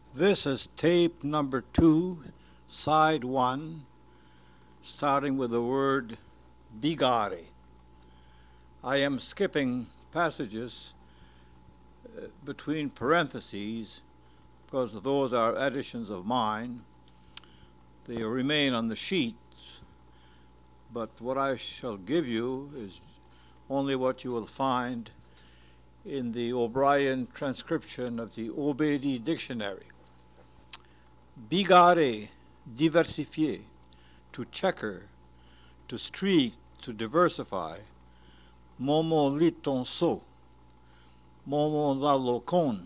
This is tape number 2, side 1, starting with the word bigare. I am skipping passages between parentheses because those are additions of mine. They remain on the sheets, but what I shall give you is only what you will find in the O'Brien transcription of the Obedi Dictionary. Bigare, diversifier, to checker, to streak, to diversify. Momo liton so, momo la locon.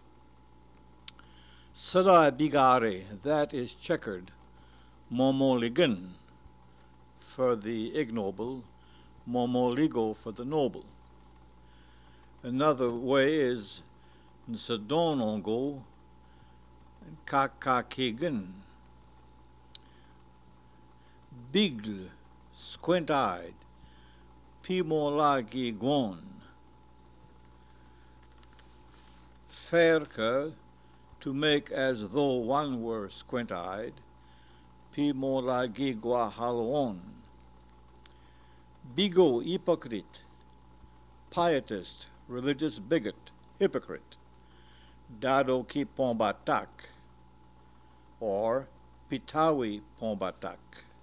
Sada bigare, that is checkered. Momo ligan, for the ignoble. Momo ligo, for the noble. Another way is nsadonongo, kakakegan. Bigle, squint-eyed. Pimolagi gon. Faire, to make as though one were squint-eyed. Pimolagi guahalon. Bigot, hypocrite. Pietist, religious bigot, hypocrite. Dado ki pombatak, or pitawi pombatak.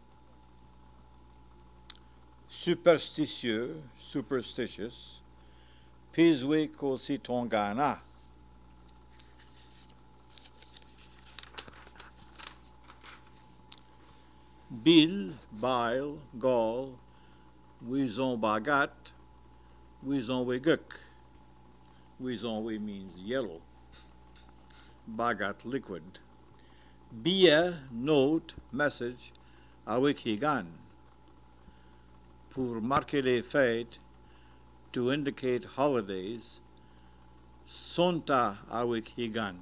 Superstitieux, superstitious. Pizwe kosi tongana. Bil, bile, gall. Wizon bagat. Wizon weguk. Wizon we means yellow. Bagat liquid. Bia, note, message. Awik higan. Pour marquer les fêtes, to indicate holidays. Sonta awik higan.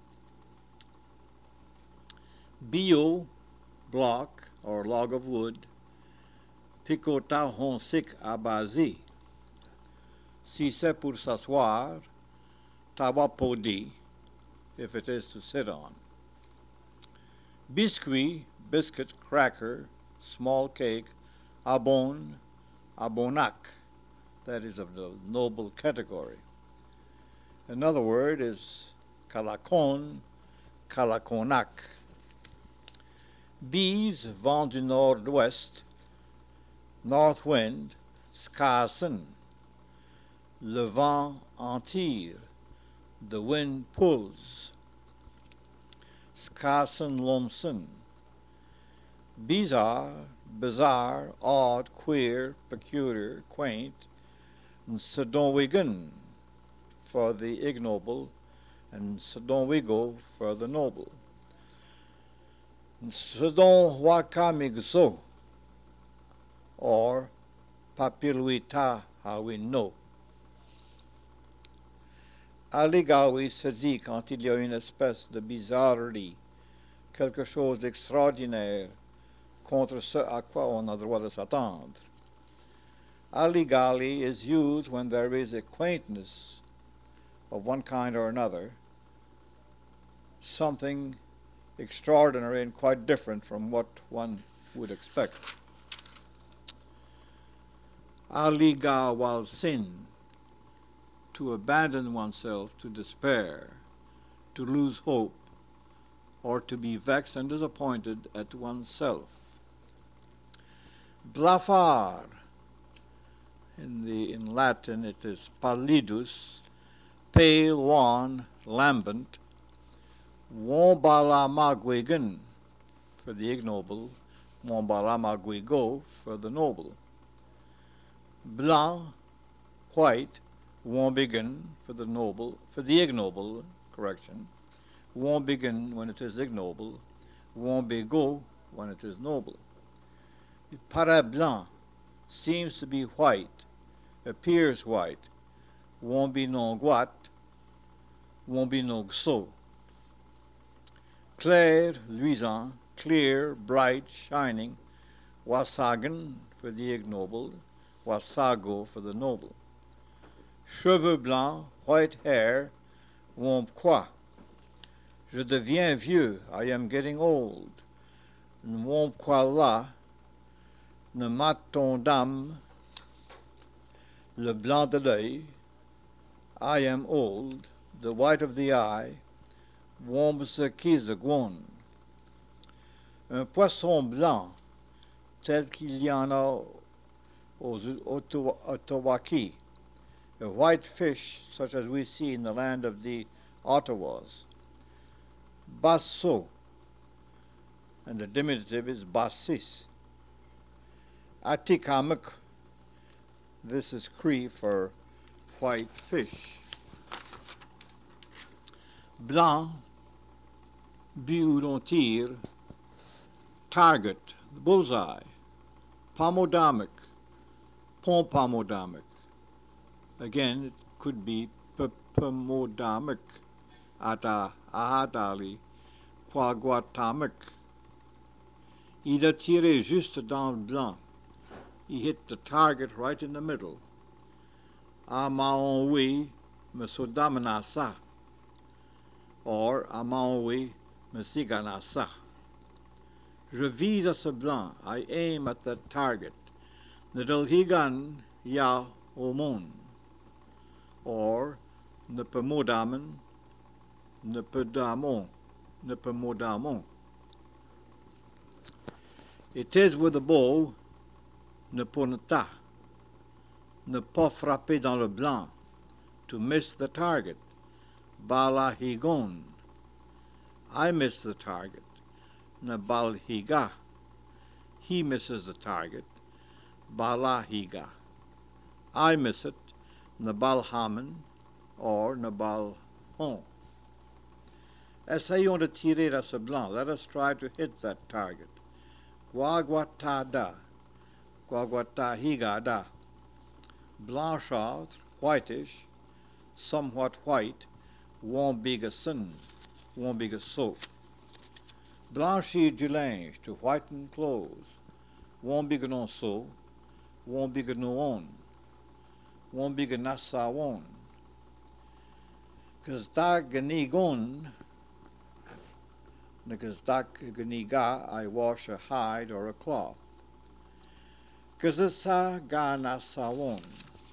Bio, block or log of wood. Picota honsik abazi. Si c'est pour s'asseoir, tawapodi, if it is to sit on. Biscuit, biscuit, cracker, small cake. Abon, abonak, that is of the noble category. Another word is kalakon, kalakonak. Bees, vent du nord-ouest, north wind, skasen. Le vent en tire, the wind pulls. Skasen lomsen. Bizarre, bizarre, odd, queer, peculiar, quaint. And sedonwigan, for the ignoble, and sedonwigo, for the noble. Sedon wakamigzo, or papilwita, how we know. Alligawi se dit quand il y a une espèce de bizarrerie, quelque chose d'extraordinaire, contre ce à quoi on a droit de s'attendre. Alligali is used when there is a quaintness of one kind or another, something extraordinary and quite different from what one would expect. Aliga wal sin, to abandon oneself to despair, to lose hope, or to be vexed and disappointed at oneself. Blafar, in Latin it is pallidus, pale, wan, lambent. Wombalamaguigan, for the ignoble. Wombalamaguigo, for the noble. Blanc, white. Wombigan, for the noble, for the ignoble, correction. Wombigan when it is ignoble. Wombigo when it is noble. Para blanc, seems to be white, appears white. Wombinonguat, wombinogso. Clair, luisant, clear, bright, shining. Wasagan, for the ignoble. Wasago, for the noble. Cheveux blancs, white hair. Wompqua, Je deviens vieux. I am getting old. N'womp quoi là. Ne mat ton dame. Le blanc de l'œil. I am old. The white of the eye. Womp se quise gwon. Un poisson blanc, tel qu'il y en a aux Ottawaki. A white fish, such as we see in the land of the Ottawas. Basso, and the diminutive is bassis. Atikamuk, this is Cree for white fish. Blanc, but où l'on tire. Target, bullseye. Pomodamic, pompomodamic. Again, it could be pomodamic, ahadali, quaguatamic. Il a tiré juste dans le blanc. He hit the target right in the middle. A maonwi mesodamanasa, or a maonwi mesiganasa. Je vise à ce blanc. I aim at that target. Nedalhigan ya omon. Or ne pemodamen, ne pedamon, ne pemodamon. It is with a bow, ne poneta, ne pas frapper dans le blanc, to miss the target. Balahigon. I miss the target. Nabalhiga. He misses the target. Balahiga. I miss it. Nabalhaman or Nabalhon. Essayons de tirer à ce blanc. Let us try to hit that target. Guaguatada. Guaguatahigada. Blanchâtre, whitish, somewhat white, wombigason, wombigaso. Blanchir du linge, to whiten clothes, wombiganonso, wombiganoon, wombiganasawon. Gazdaganigon, the gazdaganiga, I wash a hide or a cloth. Gazasaganasawon.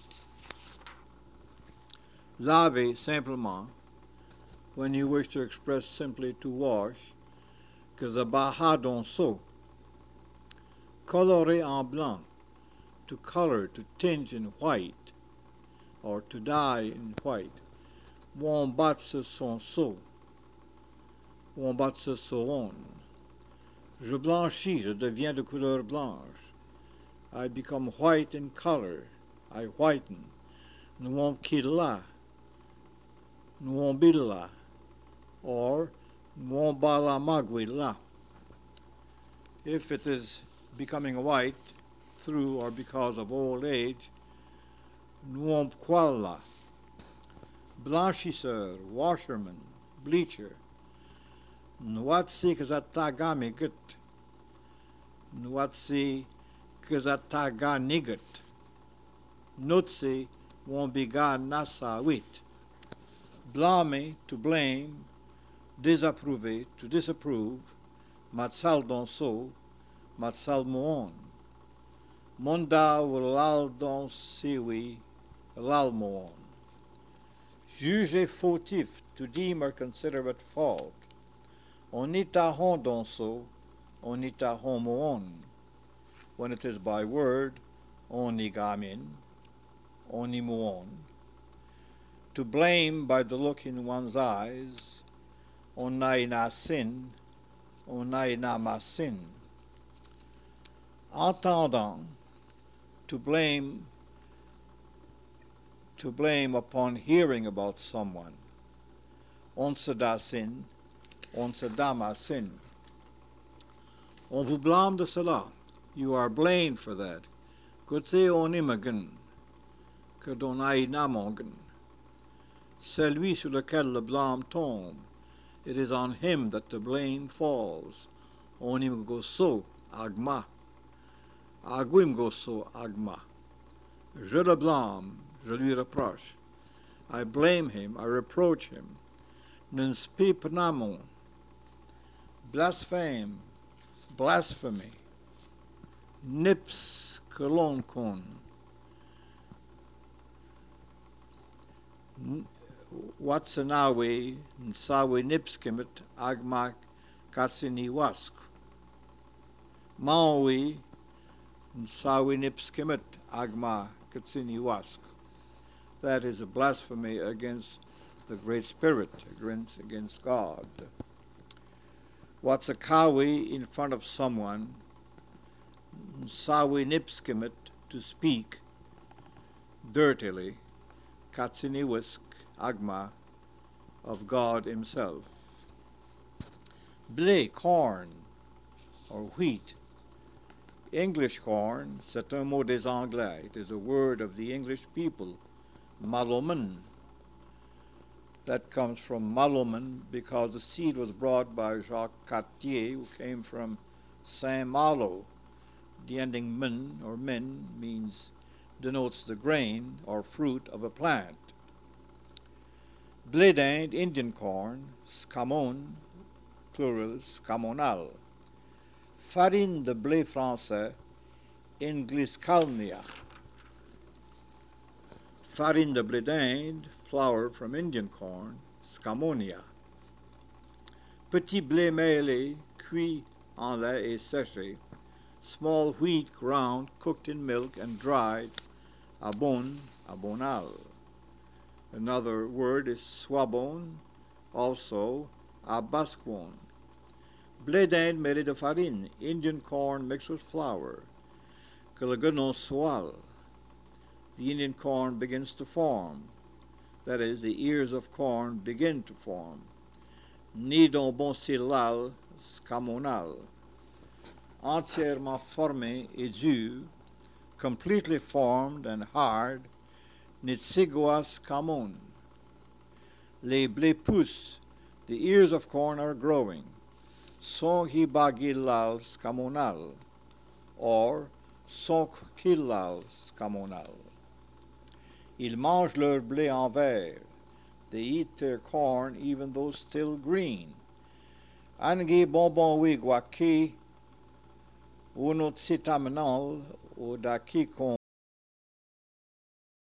Laver, simplement, when you wish to express simply to wash. Gazabahadonso. Colorer en blanc, to color, to tinge in white, or to dye in white. Wombatse son so. Wombatse soon. Je blanchis, je deviens de couleur blanche. I become white in color. I whiten. Nwomkila. Nwombila. Or Nwombalamagwila. If it is becoming white through or because of old age, Nwomkwala. Blanchisseur, washerman, bleacher. Nwatsi kazatagamigut. Nwatsi kazataganigut. Nutsi wombiga nasawit. Blâmer, to blame. Désapprouver, to disapprove. Matsal donso, matsal moon. Monda wilal don siwi, lal moon. Juger fautif, to deem or consider at fault. Onita hon donso, onita homoon. When it is by word, onigamin, onimuon. To blame by the look in one's eyes, onaina sin, onaina masin. Entendant, to blame upon hearing about someone. On se da sin, on se dama sin. On vous blâme de cela. You are blamed for that. Kutse on imagen, que don ainamongen. Celui sur lequel le blâme tombe, it is on him that the blame falls. Onim goso agma. Aguim goso agma. Je le blâme, je lui reproche. I blame him, I reproach him. Nunspipnamon, blasphème, blasphemy, nips kolonkon, Watsanawi, Nsawi nipskimit, agma katsini wask. Maui, Nsawi nipskimit, agma katsini wask. That is a blasphemy against the Great Spirit, against God. Watsakawi in front of someone, Nsawi nipskimit, to speak dirtily, katsini wask, agma, of God himself. Blé, corn, or wheat. English corn, c'est un mot des Anglais. It is a word of the English people, Malloman. That comes from Malloman because the seed was brought by Jacques Cartier, who came from Saint-Malo. The ending min, or min, denotes the grain or fruit of a plant. Blé d'Inde, Indian corn, scamon, plural, scamonal. Farine de blé français, Ingliscalnia. Farine de blé d'Inde, flour from Indian corn, scamonia. Petit blé mêlé, cuit en lait et séché, small wheat ground, cooked in milk and dried, abon, abonal. Another word is swabon, also abasquon. Blé d'Inde mêlé de farine, Indian corn mixed with flour. Que le guenon swal. The Indian corn begins to form. That is, the ears of corn begin to form. Ni don bon silal, scamonal. Entièrement formé et dur, completely formed and hard, nitsiguas camon. Les blés poussent, the ears of corn are growing. Son hibagilal scamonal, or son kilal scamonal. Ils mangent leur blé en vert. They eat their corn even though still green. Angi bonbon wigwaki, uno tsitamenal, o daki kon